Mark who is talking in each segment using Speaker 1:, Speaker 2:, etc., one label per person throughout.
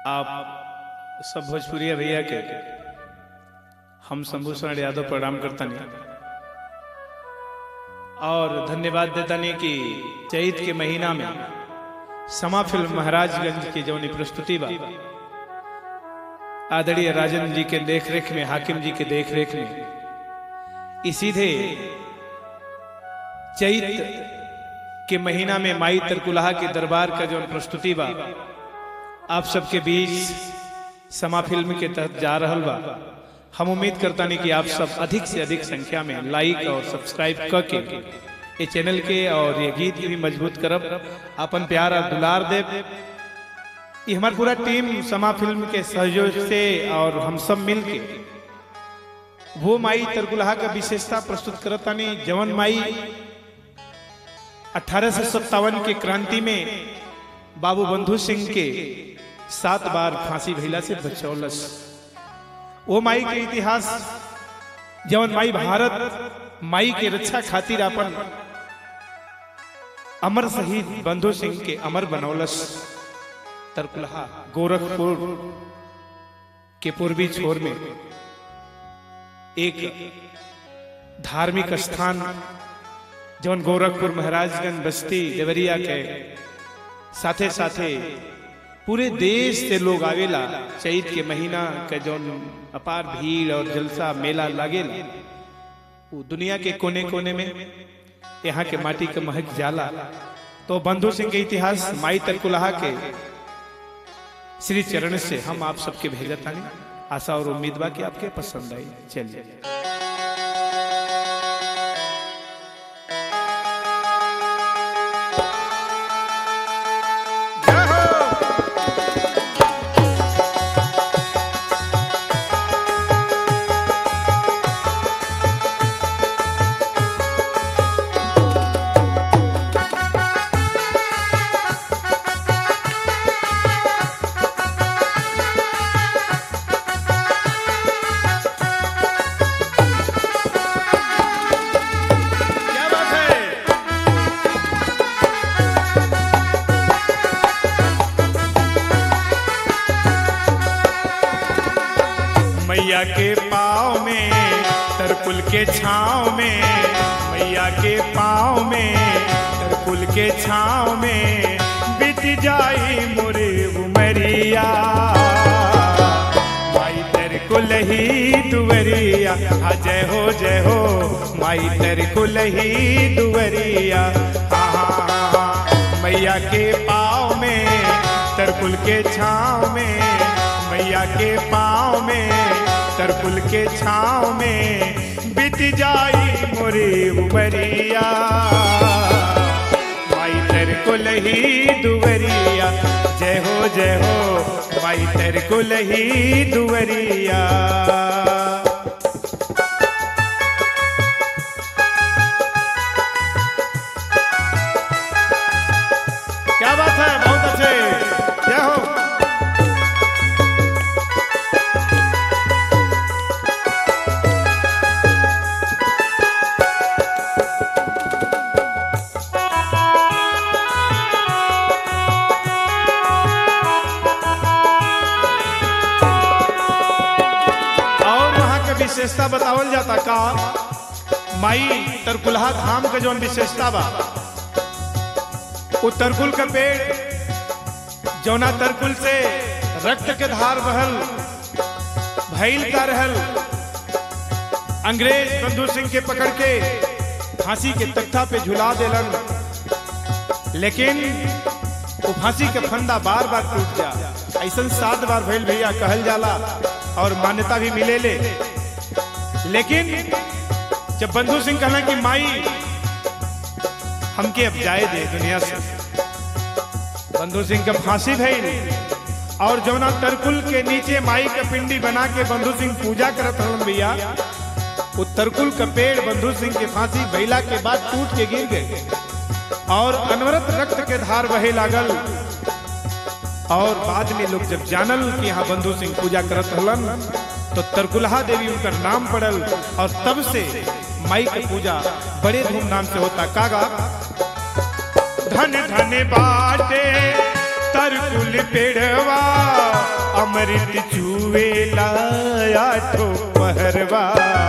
Speaker 1: आप सब भोजपुरिया भैया के हम शंभू शरण यादव प्रणाम करता नहीं और धन्यवाद देता नहीं कि चैत के महीना में समा फिल्म महाराजगंज की जौनी प्रस्तुति बा आदरणीय राजन जी के देखरेख में, हाकिम जी के देखरेख में सीधे चैत के महीना में माई तरकुलहा के दरबार का जो प्रस्तुति बा आप सबके बीच समा फिल्म के तहत जा रहा बा। हम उम्मीद करता नहीं कि आप सब अधिक से अधिक संख्या में लाइक और सब्सक्राइब करके ये चैनल के और ये गीत भी मजबूत करब, अपन प्यार और दुलार देव। ये हमारा पूरा टीम समा फिल्म के सहयोग से और हम सब मिल के वो माई तरकुलहा का विशेषता प्रस्तुत करता नहीं। जवन माई 1857 के क्रांति में बाबू बंधु सिंह के 7 बार फांसी भइला से बचौलस। वो माई के इतिहास जवन माई भारत माई के रक्षा खातिर अपन अमर शहीद बंधु सिंह के अमर बनौलस। तरकुलहा गोरखपुर के पूर्वी छोर में एक धार्मिक स्थान जवन गोरखपुर महाराजगंज बस्ती देवरिया के साथे साथे पूरे देश से लोग आवेला। चैत के महीना के जौन अपार भीड़ और जलसा मेला लागेला, वो दुनिया के कोने कोने में यहाँ के माटी के महक जाला। तो बंधु सिंह के इतिहास माई तरकुलहा के श्री चरण से हम आप सबके भेजत आनी। आशा और उम्मीद बा कि आपके पसंद आई। चलिए मैया के पाँव में तरकुल के छाँव में, मैया के पाँव में तरकुल के छाँव में बीत जाई मोरे उमरिया। माई तरकुल ही दुवरिया, जय हो माई तरकुल ही दुवरिया। मैया के पाँव में तरकुल के छाँव में, मैया के पाँव में तरकुल के छाँव में बीत जाई मोरे उमरिया। माई तरकुल ही दुवरिया, जय हो माई तरकुल ही दुवरिया। क्या बात है, बहुत अच्छे, जय हो। विशेषता बतावल जाता का माई तरकुलहा धाम का जो विशेषता बा, वो तरकुल का पेड़ जौना तरकुल से रक्त के धार बहल भइल का रहल। अंग्रेज बंधु सिंह के पकड़ के फांसी के तख्ता पे झुला देलन, लेकिन वो फांसी का फंदा बार बार टूट जा। ऐसा 7 बार भइल भैया कहल जाला और मान्यता भी मिले ले। लेकिन जब बंधु सिंह कहना कि माई हमके अब जाए दे दुनिया से, बंधु सिंह का फांसी भइल और जौना तरकुल के नीचे माई का पिंडी बना के बंधु सिंह पूजा करत हलन भैया, वो तरकुल का पेड़ बंधु सिंह के फांसी भइला के बाद टूट के गिर गए और अनवरत रक्त के धार बहे लागल। और बाद में लोग जब जानल कि यहाँ बंधु सिंह पूजा करत हलन तो तरकुलहा देवी उनका नाम पड़ल और तब से माई की पूजा बड़े धूमधाम से होता। कागा धन धन बाटे तरकुल पेड़वा अमृत चूवेला आठो पहरवा।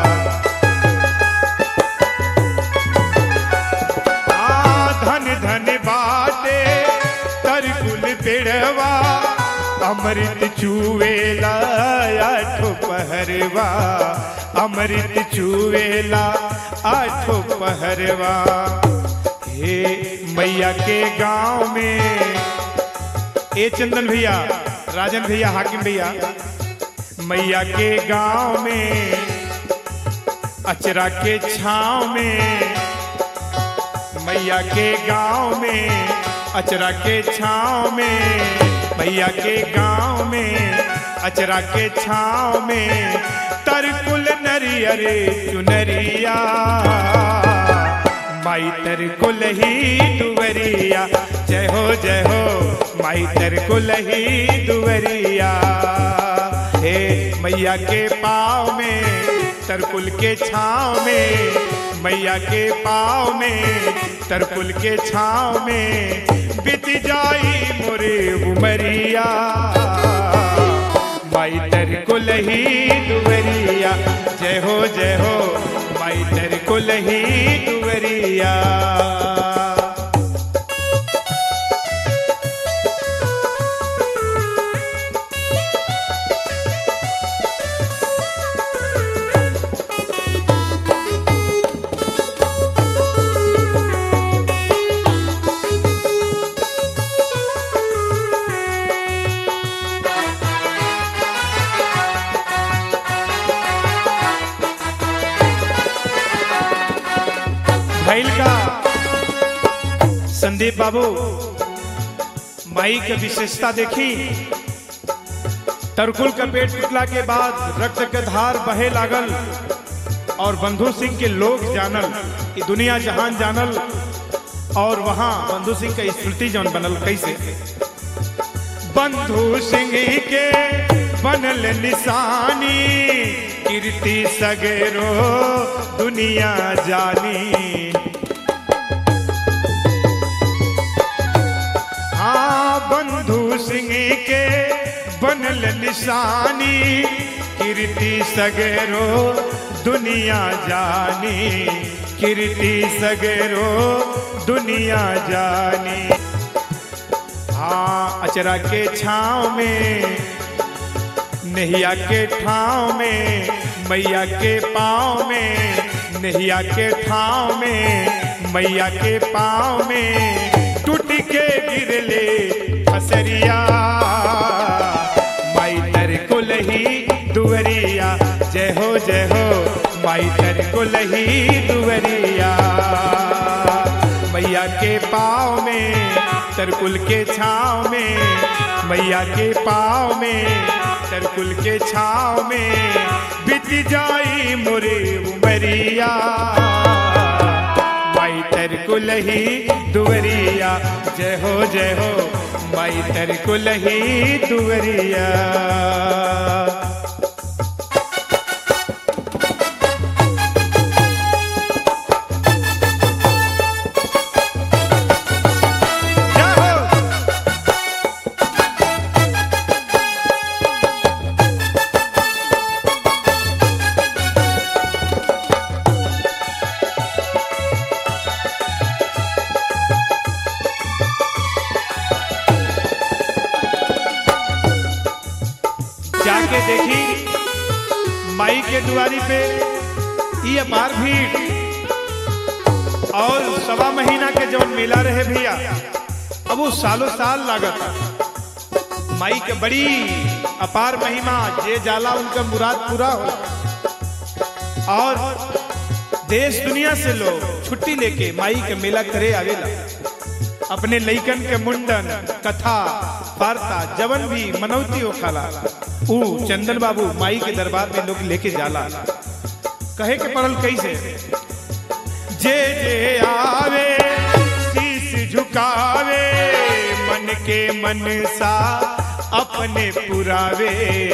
Speaker 1: धन धन बाटे तरकुल पेड़वा अमृत चूवेला आठो पहरवा। अमृत चूवेला आठो पहरवा। हे मैया के गांव में ए चंदन भैया, राजन भैया, हाकिम भैया, मैया के गांव में अचरा के छांव में, मैया के गांव में अचरा के छांव में, मैया के गांव में अचरा के छांव में तरकुल नरियर चुनरिया माई तरकुल ही दुवरिया। जय हो माई तरकुल ही दुवरिया। हे मैया के पाँव में तरकुल के छाँव में, मैया के पाँव में तरकुल के छाँव में बीत जाई मोरे उमरिया माई तरकुल ही दुवरिया। जय हो माई तरकुल ही दुवरिया। भैल का संदीप बाबू माई के विशेषता देखी। तरकुल का पेट टूटला के बाद रक्त के धार बहे लागल और बंधु सिंह के लोग जानल, दुनिया जहान जानल और वहां बंधु सिंह का स्मृति जौन बनल। कैसे बंधु सिंह के बनल निशानी कीर्ति सगरो दुनिया जानी। बंधु सिंह के बनल निशानी कीर्ति सगरो दुनिया जानी, कीर्ति सगरो दुनिया जानी। अचरा के छाँव में नैया के ठाव में, मैया के पाँव में, नैया के ठाव में, मैया के पाँव में टूट के गिरले फसरिया माई तरकुल ही दुवरिया। जय हो माई तरकुल ही दुवरिया। मैया के पाँव में तरकुल के छाँव में, मैया के पाँव में तरकुल के छाँव में बीत जाई मोरे उमरिया माई तरकुल ही दुवरिया। जय हो माई तरकुल ही दुवरिया। जाके देखी माई के दुआरी पे ये अपार भीड़ और सवा महीना के जो मेला रहे भैया, अब वो सालों साल लागत। माई के बड़ी अपार महिमा, जे जाला उनका मुराद पूरा हो और देश दुनिया से लोग छुट्टी लेके माई के मेला करे आवेला। अपने लइकन के मुंडन, कथा, वार्ता, जवन भी मनौती हो खाला ऊ चंदन बाबू माई के दरबार में लोग लेके जाला। कहे के पड़ल कैसे, जे जे आवे शीश झुकावे, मन के मनसा अपने पुरावे।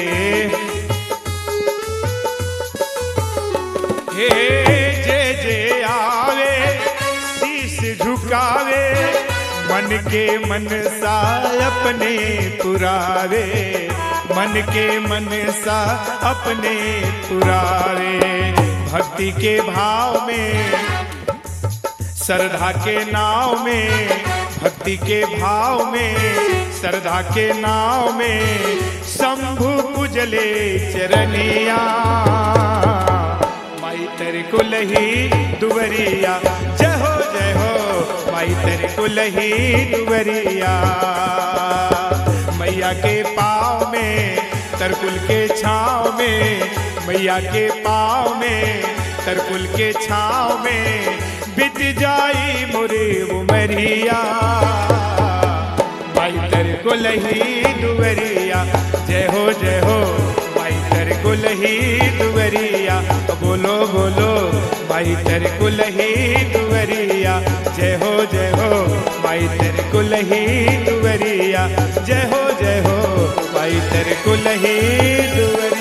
Speaker 1: हे जे जे आवे शीश झुकावे, मन के मनसा अपने पुरावे। मन के मनसा अपने पुरारे। भक्ति के भाव में श्रद्धा के नाव में, भक्ति के भाव में श्रद्धा के नाव में शंभु पूजले चरनिया। माई तेरे कुलही दुवरिया, जय हो माई तेरे कुलही दुवरिया। मैया के पाँव में तरकुल के छाँव में, मैया के पाँव में तरकुल के छाँव में बीत जाई मोरे उमरिया। माई तेरे कुलही दुवरिया, जय हो माई तेरे कुलही दुवरिया। बोलो बोलो माई तेरे कुलही दुवरिया, जय हो माई तेरे कुलही दुवरिया, जय हो माई तेरे कुलही दुवरिया।